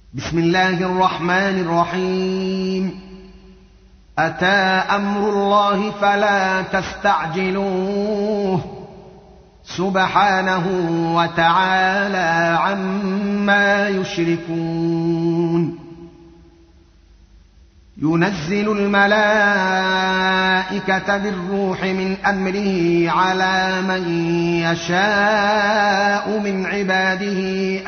بسم الله الرحمن الرحيم. أتى أمر الله فلا تستعجلوه سبحانه وتعالى عما يشركون. ينزل الملائكة بالروح من أمره على من يشاء من عباده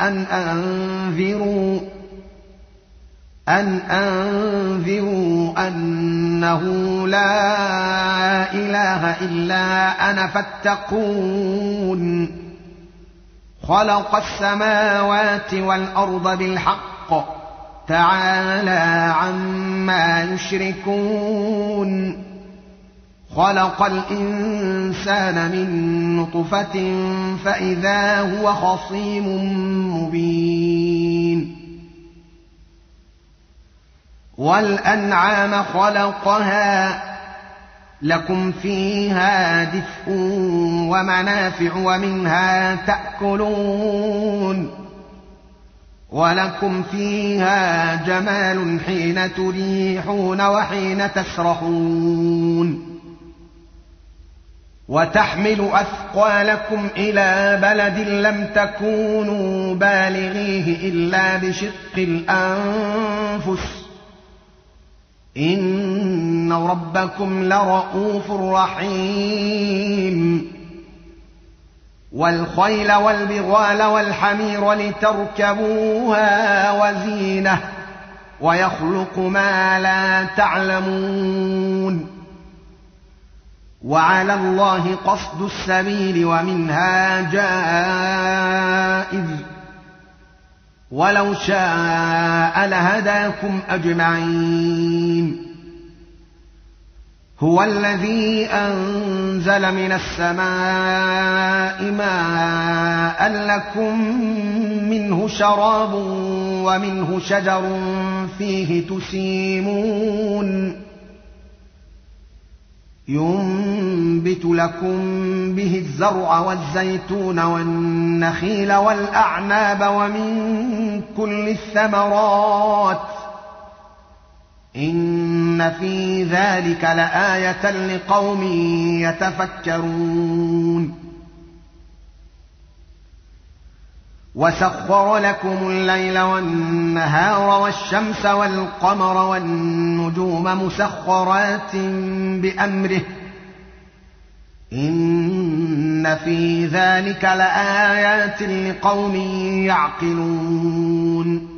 أن أنذروا أنه لا إله إلا أنا فاتقون. خلق السماوات والأرض بالحق تعالى عما يشركون. خلق الإنسان من نطفة فإذا هو خصيم مبين. والأنعام خلقها لكم فيها دفء ومنافع ومنها تأكلون. ولكم فيها جمال حين تريحون وحين تسرحون. وتحمل أثقالكم إلى بلد لم تكونوا بالغيه إلا بشق الأنفس إن ربكم لرءوف رحيم. والخيل والبغال والحمير لتركبوها وزينة ويخلق ما لا تعلمون. وعلى الله قصد السبيل ومنها جائر ولو شاء لهداكم أجمعين. هو الذي أنزل من السماء ماء لكم منه شراب ومنه شجر فيه تسيمون. ينبت لكم به الزرع والزيتون والنخيل والأعناب ومن كل الثمرات إن في ذلك لآية لقوم يتفكرون. وسخر لكم الليل والنهار والشمس والقمر والنجوم مسخرات بأمره إن في ذلك لآيات لقوم يعقلون.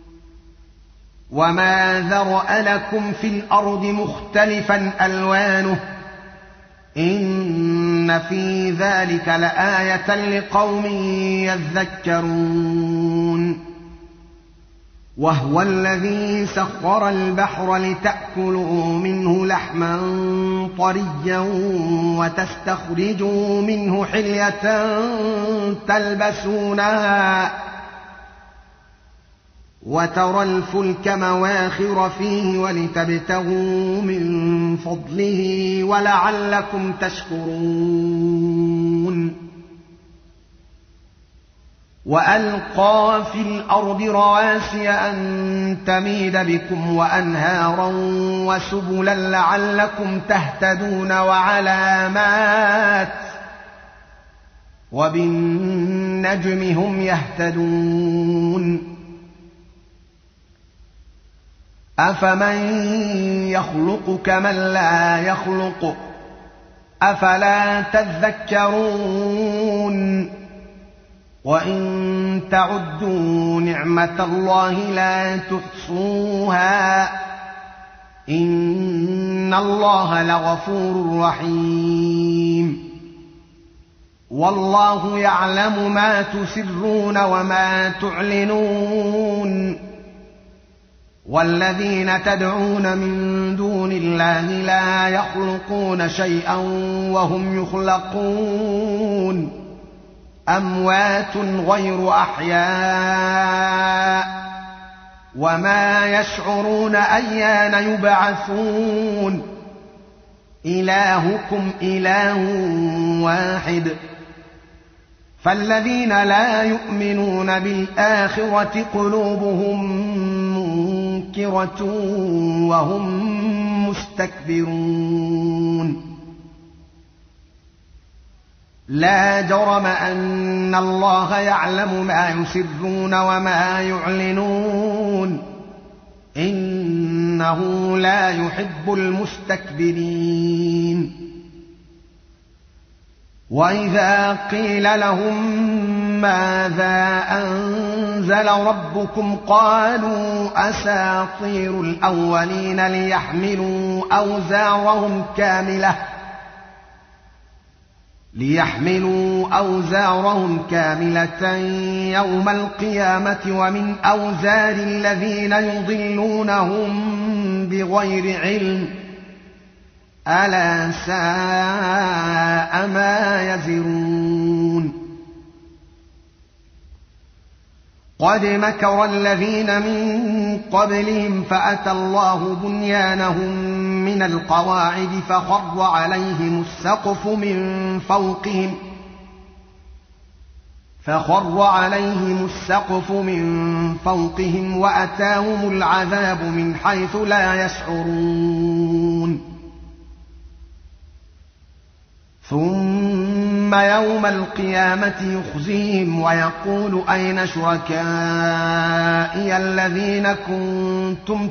وما ذرأ لكم في الأرض مختلفا ألوانه إن في ذلك لآية لقوم يذكرون. وهو الذي سخر البحر لتأكلوا منه لحما طريا وتستخرجوا منه حلية تلبسونها وترى الفلك مواخر فيه ولتبتغوا من فضله ولعلكم تشكرون. وألقى في الأرض رواسي أن تميد بكم وأنهارا وسبلا لعلكم تهتدون وعلامات وبالنجم هم يهتدون. أفمن يخلق كمن لا يخلق أفلا تذكرون. وإن تعدوا نعمة الله لا تحصوها إن الله لغفور رحيم. والله يعلم ما تسرون وما تعلنون. والذين تدعون من دون الله لا يخلقون شيئا وهم يخلقون أموات غير أحياء وما يشعرون أيان يبعثون. إلهكم إله واحد فالذين لا يؤمنون بالآخرة قلوبهم منكرة وهم مستكبرون لا جرم أن الله يعلم ما يسرون وما يعلنون إنه لا يحب المستكبرين وإذا قيل لهم ماذا أنزل ربكم قالوا أساطير الأولين ليحملوا أوزارهم كاملة يوم القيامة ومن أوزار الذين يضلونهم بغير علم ألا ساء ما يزرون قد مكر الذين من قبلهم فأتى الله بنيانهم من القواعد فخر عليهم السقف من فوقهم وأتاهم العذاب من حيث لا يشعرون ثم يوم القيامة يخزيهم ويقول أين شركائي الذين كنتم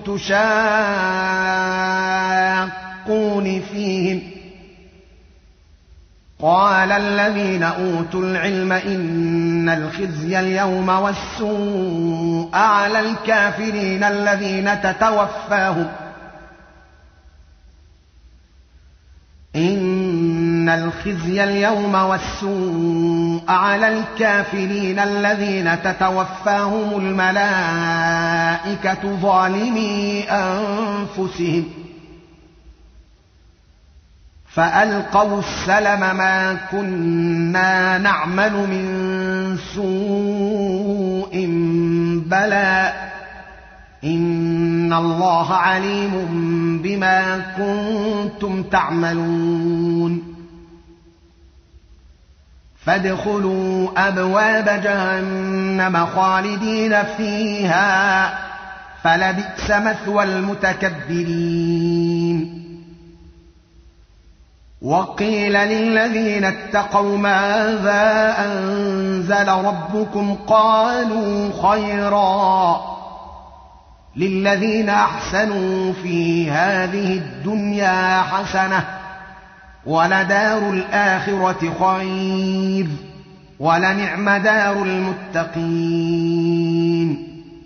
تشاقون فيهم قال الذين أوتوا العلم إن الخزي اليوم والسوء على الكافرين الذين تتوفاهم الملائكة ظالمي أنفسهم فألقوا السلم ما كنا نعمل من سوء بلى إن الله عليم بما كنتم تعملون فادخلوا أبواب جهنم خالدين فيها فلبئس مثوى المتكبرين وقيل للذين اتقوا ماذا أنزل ربكم قالوا خيرا للذين أحسنوا في هذه الدنيا حسنة ولدار الآخرة خير ولنعم دار المتقين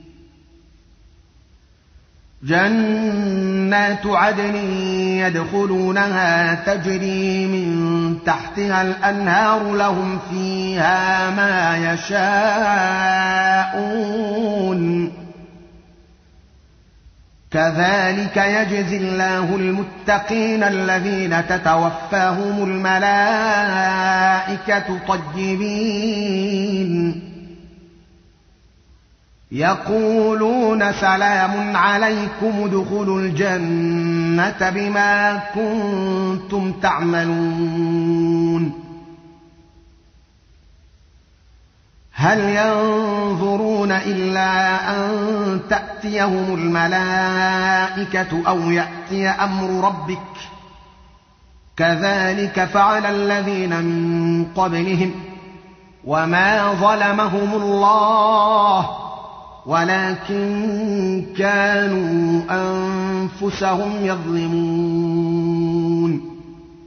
جنات عدن يدخلونها تجري من تحتها الأنهار لهم فيها ما يشاءون كذلك يجزي الله المتقين الذين تتوفاهم الملائكة طيبين يقولون سلام عليكم ادخلوا الجنة بما كنتم تعملون هل ينظرون إلا أن تأتيهم الملائكة أو يأتي أمر ربك كذلك فعل الذين من قبلهم وما ظلمهم الله ولكن كانوا أنفسهم يظلمون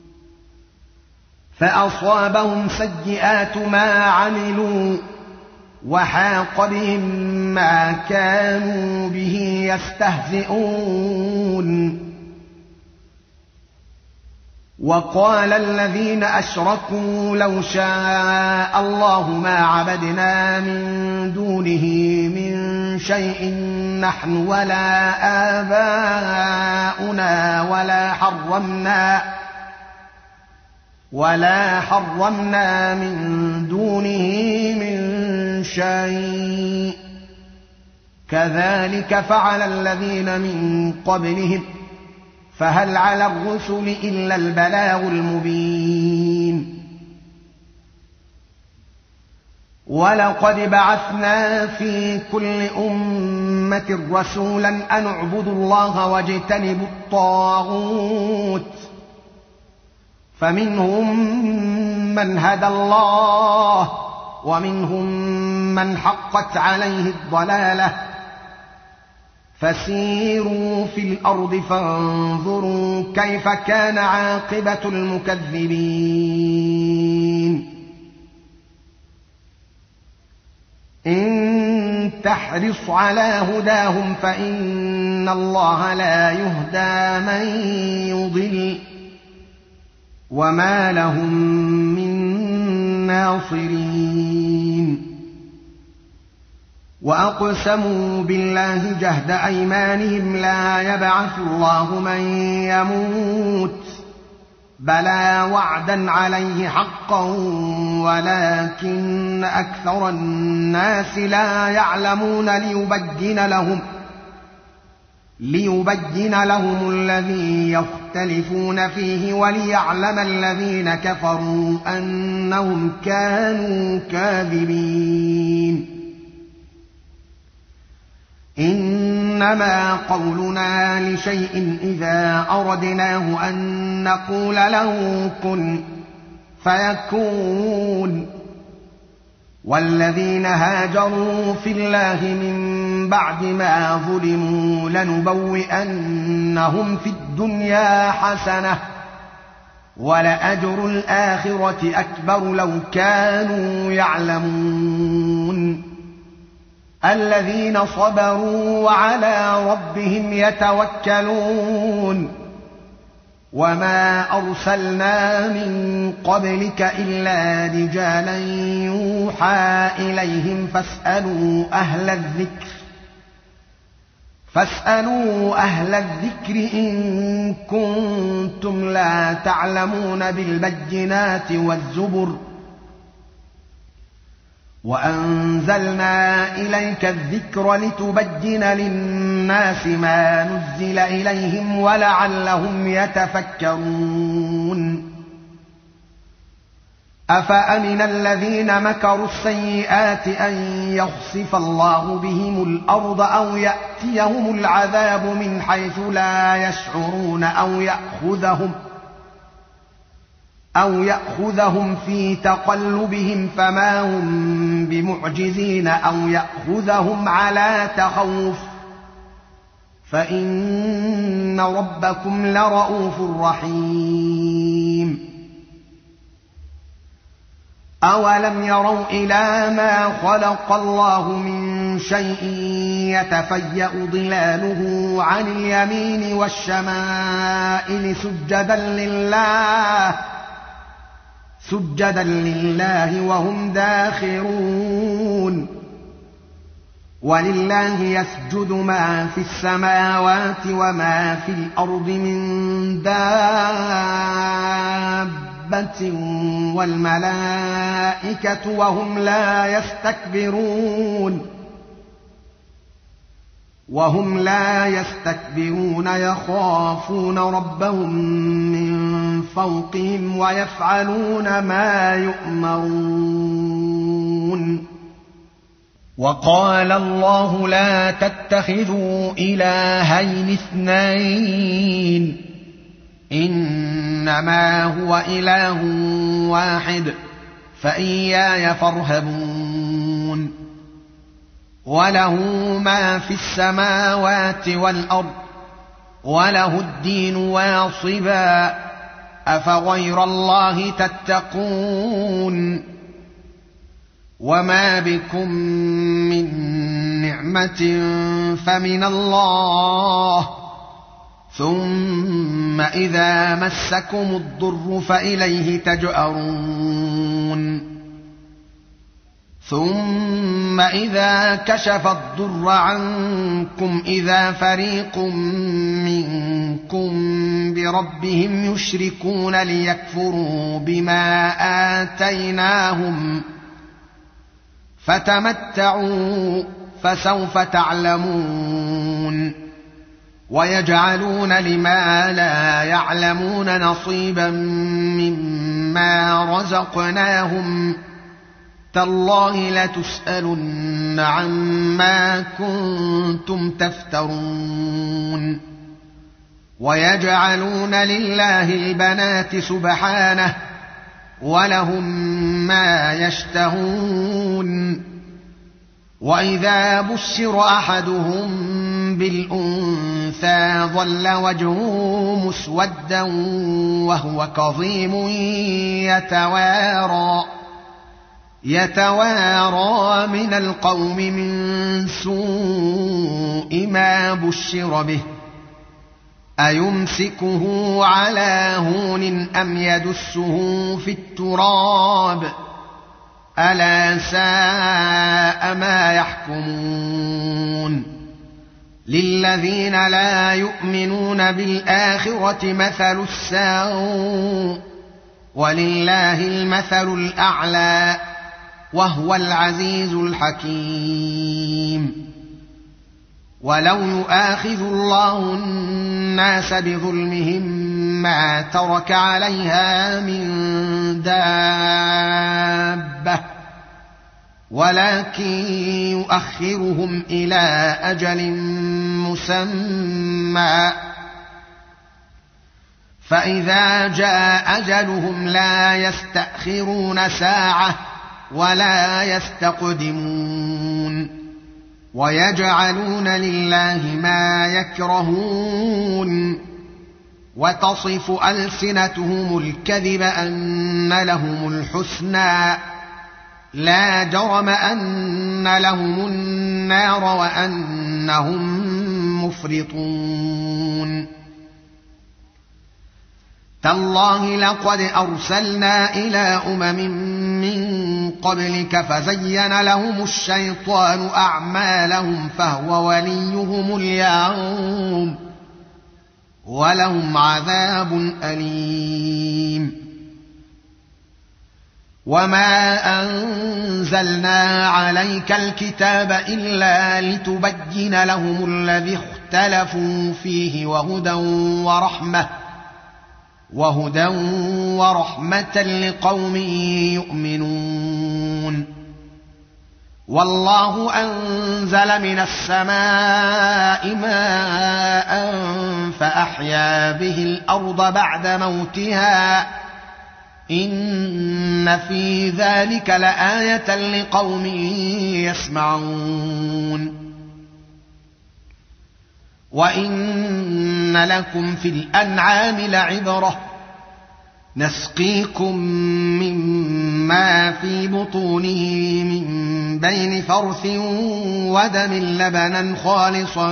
فأصابهم سيئات ما عملوا وحاق بهم ما كانوا به يستهزئون وقال الذين أشركوا لو شاء الله ما عبدنا من دونه من شيء نحن ولا آباؤنا ولا حرمنا من دونه من شيء كذلك فعل الذين من قبلهم فهل على الرسل إلا البلاغ المبين ولقد بعثنا في كل أمة رسولا أن اعبدوا الله واجتنبوا الطاغوت فمنهم من هدى الله ومنهم من حقت عليه الضلالة فسيروا في الأرض فانظروا كيف كان عاقبة المكذبين إن تحرص على هداهم فإن الله لا يهدى من يضل وما لهم من ناصرين وأقسموا بالله جهد أيمانهم لا يبعث الله من يموت بلى وعدا عليه حقا ولكن أكثر الناس لا يعلمون ليبين لهم الذي يختلفون فيه وليعلم الذين كفروا أنهم كانوا كاذبين إنما قولنا لشيء إذا أردناه أن نقول له كن فيكون والذين هاجروا في الله من بعد ما ظلموا لنبوئنهم في الدنيا حسنة ولأجر الآخرة أكبر لو كانوا يعلمون الذين صبروا وعلى ربهم يتوكلون وما أرسلنا من قبلك إلا رجالا يوحى إليهم فاسألوا أهل الذكر إن كنتم لا تعلمون بالبينات والزبر وأنزلنا إليك الذكر لتبين للناس ما نزل إليهم ولعلهم يتفكرون أفأمن الذين مكروا السيئات أن يخسف الله بهم الأرض أو يأتيهم العذاب من حيث لا يشعرون أو يأخذهم في تقلبهم فما هم بمعجزين أو يأخذهم على تخوف فإن ربكم لرؤوف رحيم أولم يروا إلى ما خلق الله من شيء يتفيأ ظلاله عن اليمين والشمائل سجدا لله وهم داخرون ولله يسجد ما في السماوات وما في الأرض من دابة والملائكة وهم لا يستكبرون يخافون ربهم من فوقهم ويفعلون ما يؤمرون وقال الله لا تتخذوا إلهين اثنين إنما هو إله واحد فإياي فارهبون وله ما في السماوات والأرض وله الدين واصبا أفغير الله تتقون وما بكم من نعمة فمن الله ثم إذا مسكم الضر فإليه تجأرون ثم إذا كشف الضر عنكم إذا فريق منكم بربهم يشركون ليكفروا بما آتيناهم فتمتعوا فسوف تعلمون ويجعلون لما لا يعلمون نصيبا مما رزقناهم تالله لتسألن عما كنتم تفترون ويجعلون لله البنات سبحانه ولهم ما يشتهون وإذا بشر أحدهم بالأنثى ظل وجهه مسودا وهو كظيم يتوارى من القوم من سوء ما بشر به أيمسكه على هون أم يدسه في التراب ألا ساء ما يحكمون للذين لا يؤمنون بالآخرة مثل السوء ولله المثل الأعلى وهو العزيز الحكيم ولو يؤاخذ الله الناس بظلمهم ما ترك عليها من دابة ولكن يؤخرهم إلى أجل مسمى فإذا جاء أجلهم لا يستأخرون ساعة ولا يستقدمون ويجعلون لله ما يكرهون وتصف ألسنتهم الكذب أن لهم الحسنى لا جرم أن لهم النار وأنهم مفرطون تالله لقد أرسلنا إلى من قبلك فزين لهم الشيطان أعمالهم فهو وليهم اليوم ولهم عذاب أليم وما أنزلنا عليك الكتاب إلا لتبين لهم الذي اختلفوا فيه وهدى ورحمة لقوم يؤمنون والله أنزل من السماء ماء فأحيا به الأرض بعد موتها إن في ذلك لآية لقوم يسمعون وإن لكم في الأنعام لعبرة نسقيكم مما في بطونه من بين فرث ودم لبنا خالصا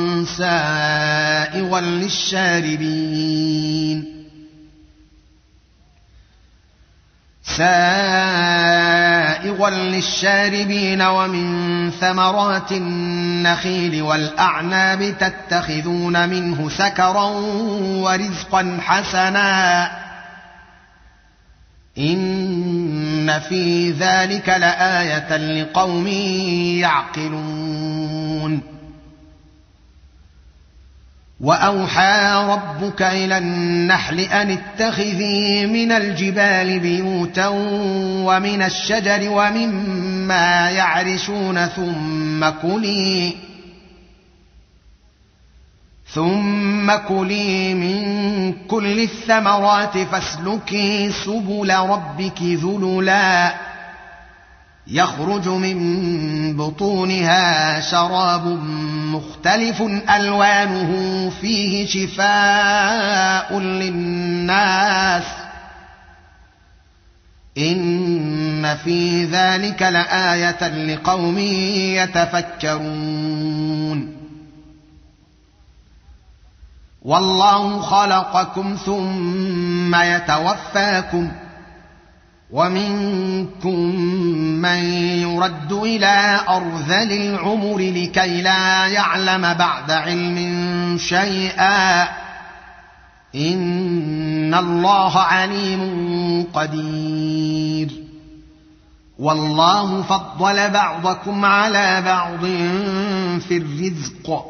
سائغا للشاربين ومن ثمرات النخيل والأعناب تتخذون منه سكرا ورزقا حسنا إن في ذلك لآية لقوم يعقلون وأوحى ربك إلى النحل أن اتخذي من الجبال بيوتا ومن الشجر ومما يعرشون ثم كلي من كل الثمرات فاسلكي سبل ربك ذللا يخرج من بطونها شراب مختلف ألوانه فيه شفاء للناس إن في ذلك لآية لقوم يتفكرون والله خلقكم ثم يتوفاكم ومنكم من يرد إلى أرذل العمر لكي لا يعلم بعد علم شيئا إن الله عليم قدير والله فضل بعضكم على بعض في الرزق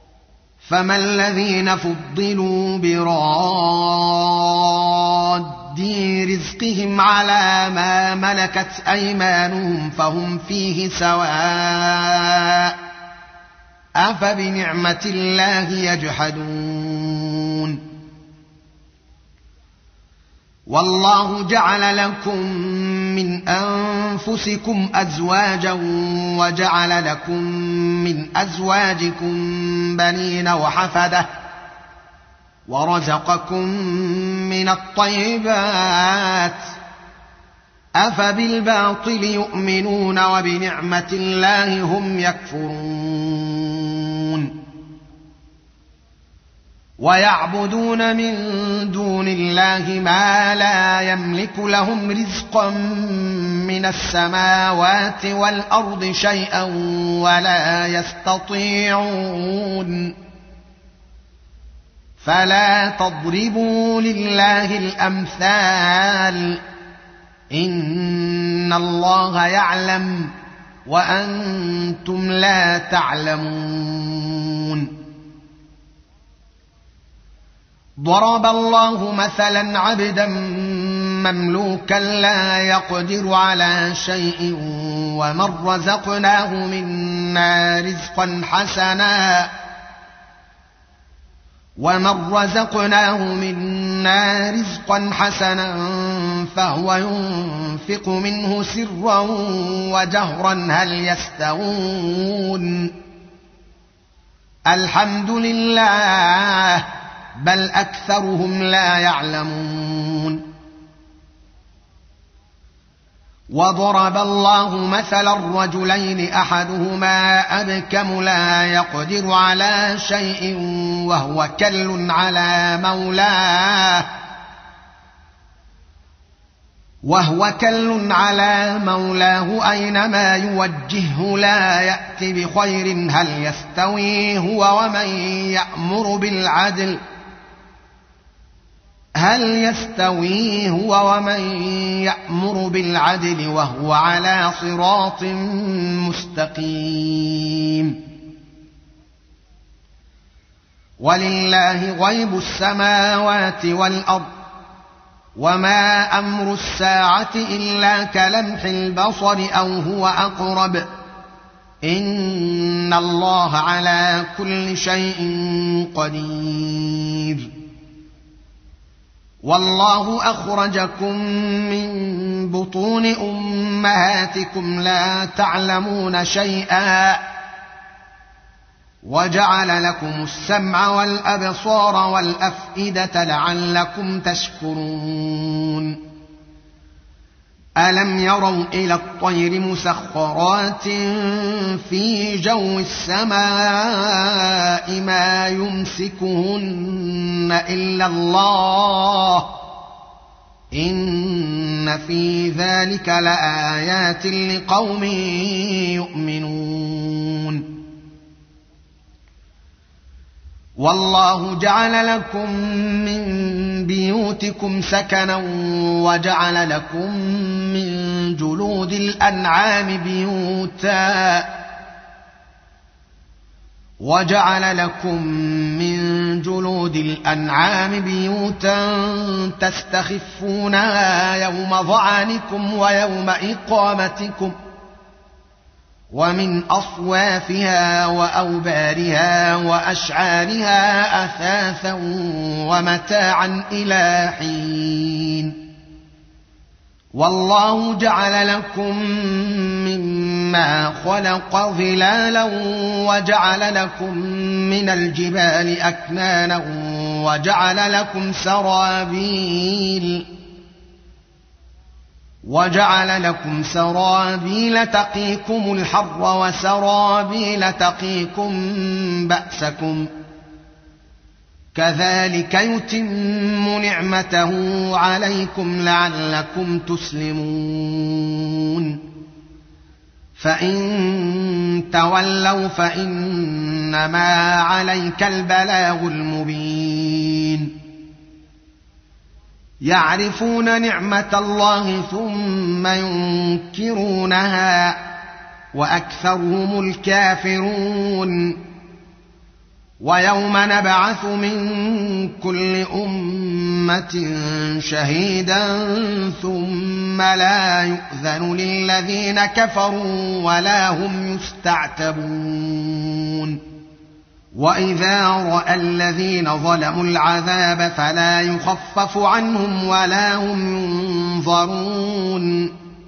فما الذين فضلوا براد رَدِّي رِزْقِهِمْ عَلَى مَا مَلَكَتْ أَيْمَانُهُمْ فَهُمْ فِيهِ سَوَاءٌ أَفَبِنِعْمَةِ اللَّهِ يَجْحَدُونَ وَاللَّهُ جَعَلَ لَكُم مِّنْ أَنفُسِكُمْ أَزْوَاجًا وَجَعَلَ لَكُم مِّنْ أَزْوَاجِكُم بَنِينَ وَحَفَدَةً وَرَزَقَكُم مِّنَ الطَّيِّبَاتِ أَفَبِالْبَاطِلِ يُؤْمِنُونَ وَبِنِعْمَةِ اللَّهِ هُمْ يَكْفُرُونَ وَيَعْبُدُونَ مِن دُونِ اللَّهِ مَا لَا يَمْلِكُ لَهُمْ رِزْقًا مِّنَ السَّمَاوَاتِ وَالْأَرْضِ شَيْئًا وَلَا يَسْتَطِيعُونَ فَلَا تَضْرِبُوا لِلَّهِ الْأَمْثَالَ إِنَّ اللَّهَ يَعْلَمُ وَأَنْتُمْ لَا تَعْلَمُونَ ضرب الله مثلا عبدا مملوكا لا يقدر على شيء ومن رزقناه منا رزقا حسنا فهو ينفق منه سرا وجهرا هل يستوون الحمد لله بل أكثرهم لا يعلمون وضرب الله مثلا الرجلين أحدهما أبكم لا يقدر على شيء وهو كل على مولاه أينما يوجهه لا يأت بخير هل يستوي هو ومن يأمر بالعدل وهو على صراط مستقيم ولله غيب السماوات والأرض وما أمر الساعة إلا كلمح البصر أو هو أقرب إن الله على كل شيء قدير والله أخرجكم من بطون أمهاتكم لا تعلمون شيئا وجعل لكم السمع والأبصار والأفئدة لعلكم تشكرون ألم يروا إلى الطير مسخرات في جو السماء ما يمسكهن إلا الله إن في ذلك لآيات لقوم يؤمنون والله جعل لكم من بيوتكم سكنا وجعل لكم من جلود الأنعام بيوتا تستخفونها يوم ظعنكم ويوم إقامتكم ومن أصوافها وأوبارها وأشعارها أثاثا ومتاعا إلى حين والله جعل لكم مما خلق ظلالا وجعل لكم من الجبال أكنانا وجعل لكم سرابيل تقيكم الحر وسرابيل تقيكم بأسكم كذلك يتم نعمته عليكم لعلكم تسلمون فإن تولوا فإنما عليك البلاغ المبين يعرفون نعمة الله ثم ينكرونها وأكثرهم الكافرون ويوم نبعث من كل أمة شهيدا ثم لا يؤذن للذين كفروا ولا هم يستعتبون وإذا رأى الذين ظلموا العذاب فلا يخفف عنهم ولا هم ينظرون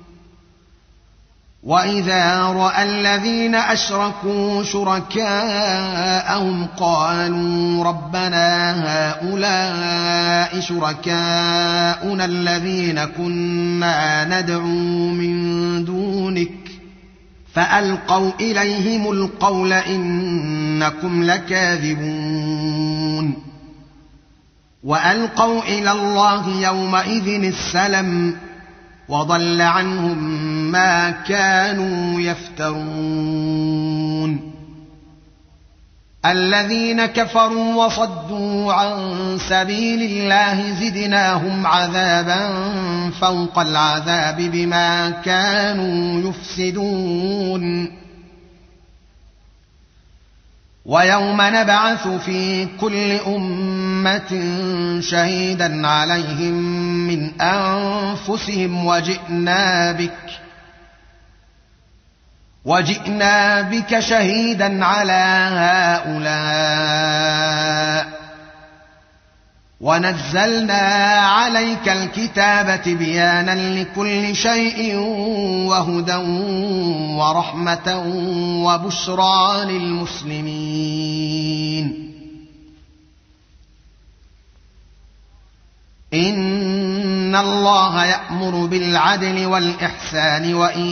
وإذا رأى الذين أشركوا شركاءهم قالوا ربنا هؤلاء شركاؤنا الذين كنا ندعو من دونك فألقوا إليهم القول إنكم لكاذبون وألقوا إلى الله يومئذ السلم وضل عنهم ما كانوا يفترون الذين كفروا وصدوا عن سبيل الله زدناهم عذابا فوق العذاب بما كانوا يفسدون ويوم نبعث في كل أمة شهيدا عليهم من أنفسهم وجئنا بك شهيدا على هؤلاء ونزلنا عليك الكتاب تبيانا لكل شيء وهدى ورحمة وبشرى للمسلمين إن الله يأمر بالعدل والإحسان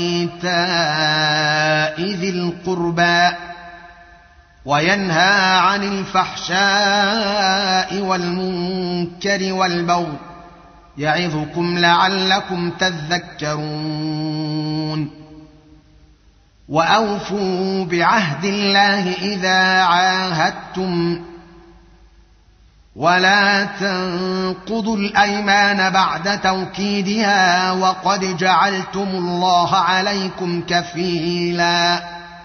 وإيتاء ذي القربى وينهى عن الفحشاء والمنكر والبغي يعظكم لعلكم تذكرون وأوفوا بعهد الله إذا عاهدتم ولا تنقضوا الأيمان بعد توكيدها وقد جعلتم الله عليكم كفيلا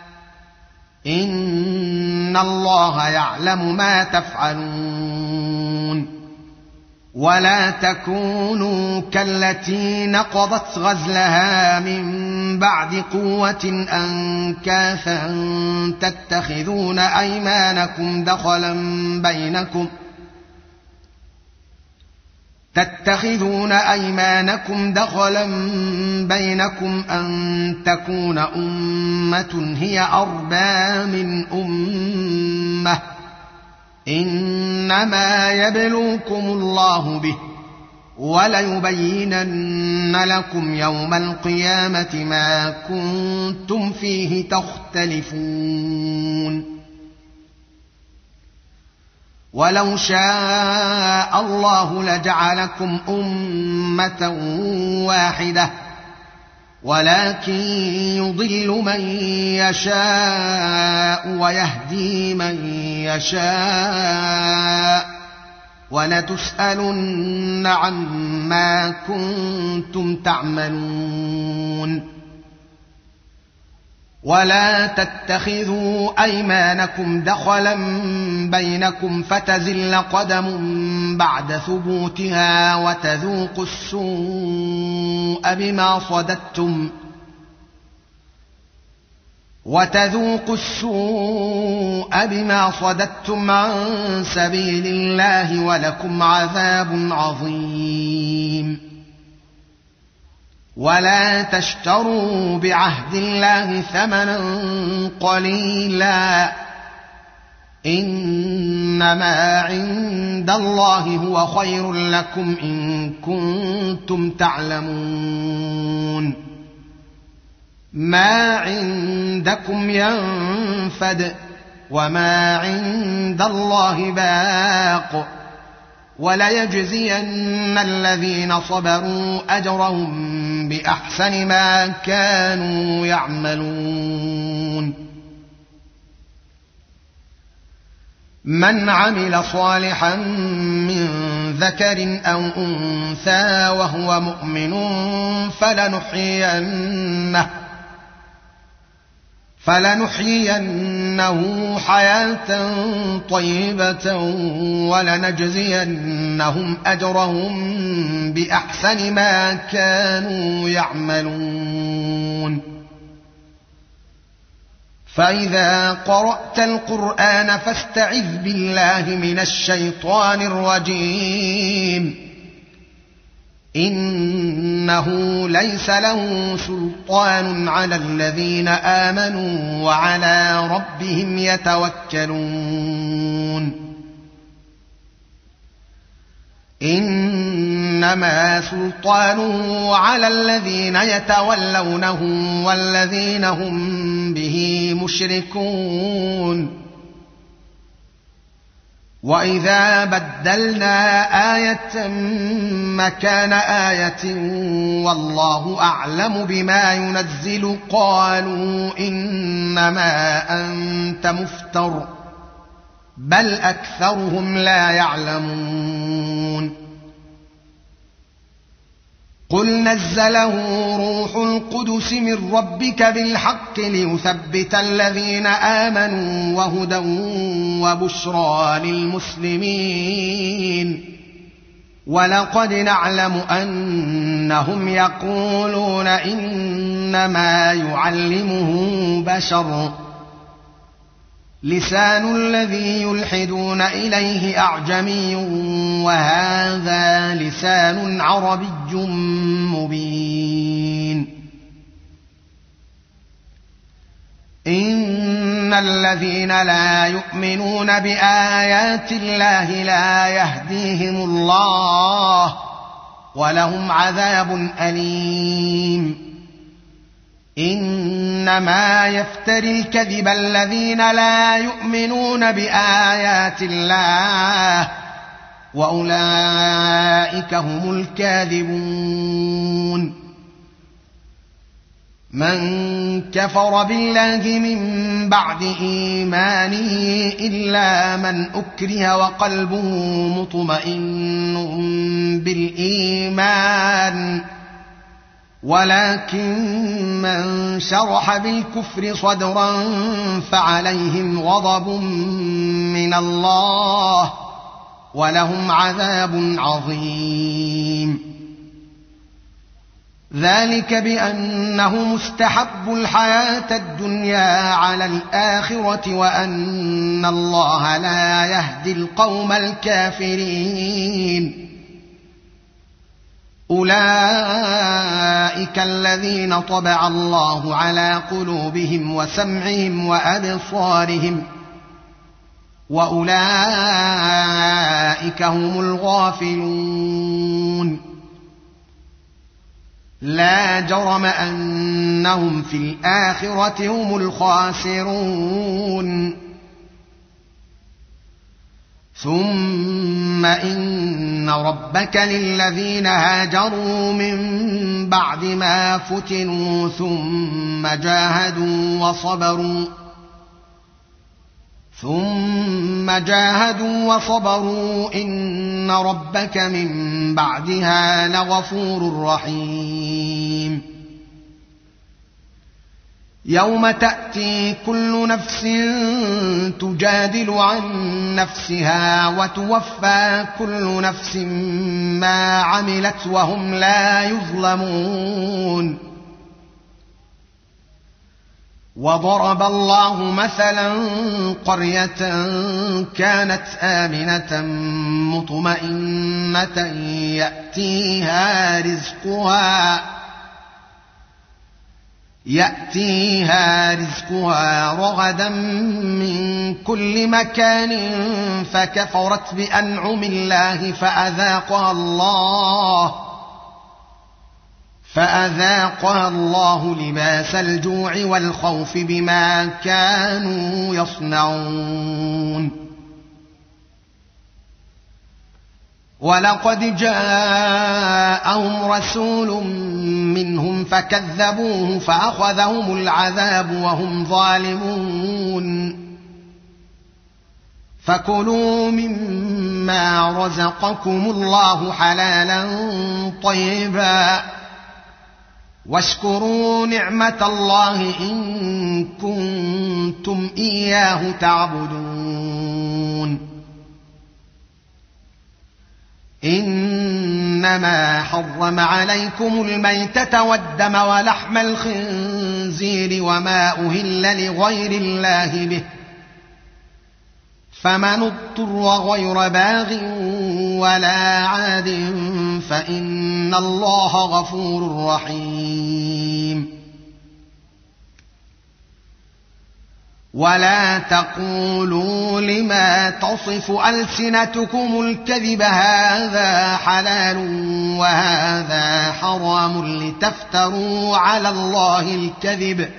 إن الله يعلم ما تفعلون ولا تكونوا كالتي نقضت غزلها من بعد قوة أنكاثا تتخذون أيمانكم دخلا بينكم أن تكون أمة هي أربى من أمة إنما يبلوكم الله به وليبينن لكم يوم القيامة ما كنتم فيه تختلفون ولو شاء الله لجعلكم أمة واحدة ولكن يضل من يشاء ويهدي من يشاء ولتسألن عما كنتم تعملون ولا تتخذوا أيمانكم دخلا بينكم فتزل قدم بعد ثبوتها وتذوقوا السوء بما صددتم عن سبيل الله ولكم عذاب عظيم ولا تشتروا بعهد الله ثمنا قليلا إنما عند الله هو خير لكم إن كنتم تعلمون ما عندكم ينفد وما عند الله باق وليجزين الذين صبروا أجرهم بأحسن ما كانوا يعملون من عمل صالحا من ذكر أو أنثى وهو فلنحيينه حياة طيبة ولنجزينهم أجرهم بأحسن ما كانوا يعملون. فإذا قرأت القرآن فاستعذ بالله من الشيطان الرجيم. إنه ليس له سلطان على الذين آمنوا وعلى ربهم يتوكلون. إنما سلطانه على الذين يتولونه والذين هم به مشركون. وإذا بدلنا آية مكان آية والله أعلم بما ينزل قالوا إنما أنت مفتر بل أكثرهم لا يعلمون. قل نزله روح القدس من ربك بالحق ليثبت الذين آمنوا وهدى وبشرى للمسلمين. ولقد نعلم أنهم يقولون إنما يعلمه بشر لسان الذي يلحدون إليه أعجمي وهذا لسان عربي مبين. إن الذين لا يؤمنون بآيات الله لا يهديهم الله ولهم عذاب أليم. إنما يفتري الكذب الذين لا يؤمنون بآيات الله وأولئك هم الكاذبون. من كفر بالله من بعد إيمانه إلا من أكره وقلبه مطمئن بالإيمان ولكن من شرح بالكفر صدرا فعليهم غضب من الله ولهم عذاب عظيم. ذلك بأنه مستحب الحياة الدنيا على الآخرة وأن الله لا يهدي القوم الكافرين. أولئك الذين طبع الله على قلوبهم وسمعهم وأبصارهم وأولئك هم الغافلون. لا جرم أنهم في الآخرة هم الخاسرون. ثم إن ربك للذين هاجروا من بعد ما فتنوا ثم جاهدوا وصبروا إن ربك من بعدها لغفور رحيم. يوم تأتي كل نفس تجادل عن نفسها وتوفى كل نفس ما عملت وهم لا يظلمون. وضرب الله مثلا قرية كانت آمنة مطمئنة يأتيها رزقها رغدا من كل مكان فكفرت بأنعم الله فأذاقها الله لباس الجوع والخوف بما كانوا يصنعون. ولقد جاءهم رسول منهم فكذبوه فأخذهم العذاب وهم ظالمون. فكلوا مما رزقكم الله حلالا طيبا واشكروا نعمة الله إن كنتم كنتم إياه تعبدون إنما حرم عليكم الميتة والدم ولحم الخنزير وما أهل لغير الله به فمن اضطر غير باغ ولا عاد فإن الله غفور رحيم ولا تقولوا لما تصف ألسنتكم الكذب هذا حلال وهذا حرام لتفتروا على الله الكذب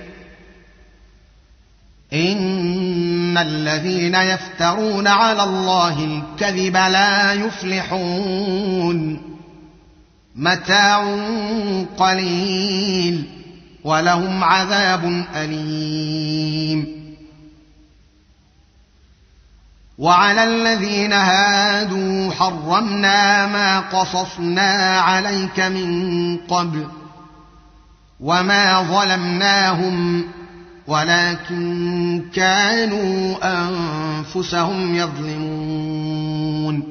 إن الذين يفترون على الله الكذب لا يفلحون متاع قليل ولهم عذاب أليم وعلى الذين هادوا حرمنا ما قصصنا عليك من قبل وما ظلمناهم ولكن كانوا أنفسهم يظلمون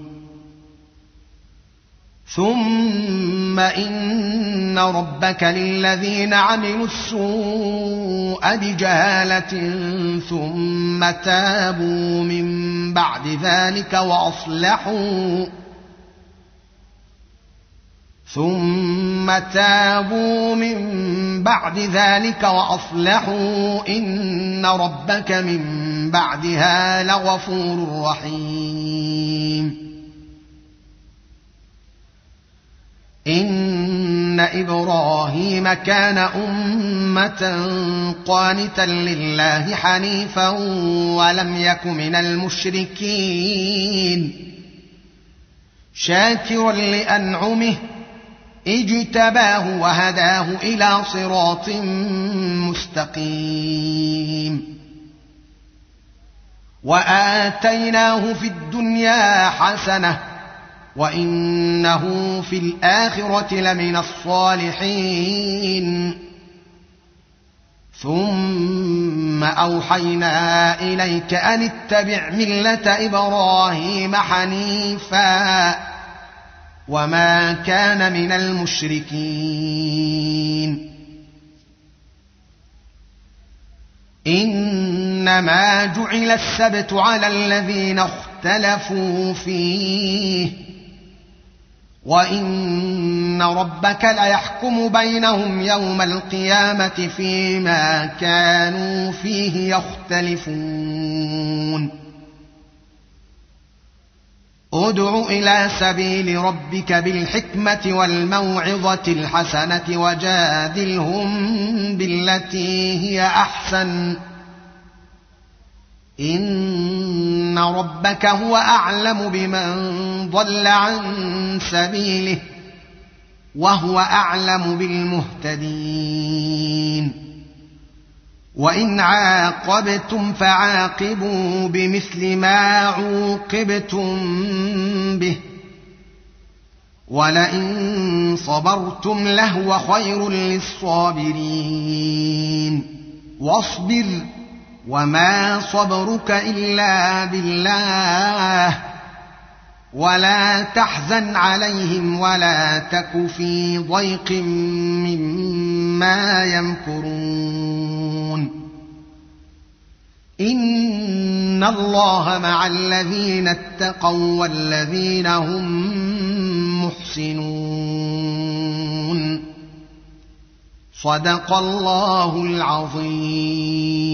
ثم إن ربك للذين عملوا السوء بجهالة ثم تابوا من بعد ذلك وأصلحوا إن ربك من بعدها لغفور رحيم إن إبراهيم كان أمة قانتا لله حنيفا ولم يك من المشركين شاكرا لأنعمه اجتباه وهداه إلى صراط مستقيم وآتيناه في الدنيا حسنة وإنه في الآخرة لمن الصالحين ثم أوحينا إليك أن اتبع ملة إبراهيم حنيفا وما كان من المشركين إنما جعل السبت على الذين اختلفوا فيه وإن ربك ليحكم بينهم يوم القيامة فيما كانوا فيه يختلفون ادع إلى سبيل ربك بالحكمة والموعظة الحسنة وجادلهم بالتي هي أحسن إن ربك هو أعلم بمن ضل عن سبيله وهو أعلم بالمهتدين وإن عاقبتم فعاقبوا بمثل ما عوقبتم به ولئن صبرتم لهو خير للصابرين واصبر وما صبرك إلا بالله ولا تحزن عليهم ولا تك في ضيق مما يمكرون إن الله مع الذين اتقوا والذين هم محسنون صدق الله العظيم.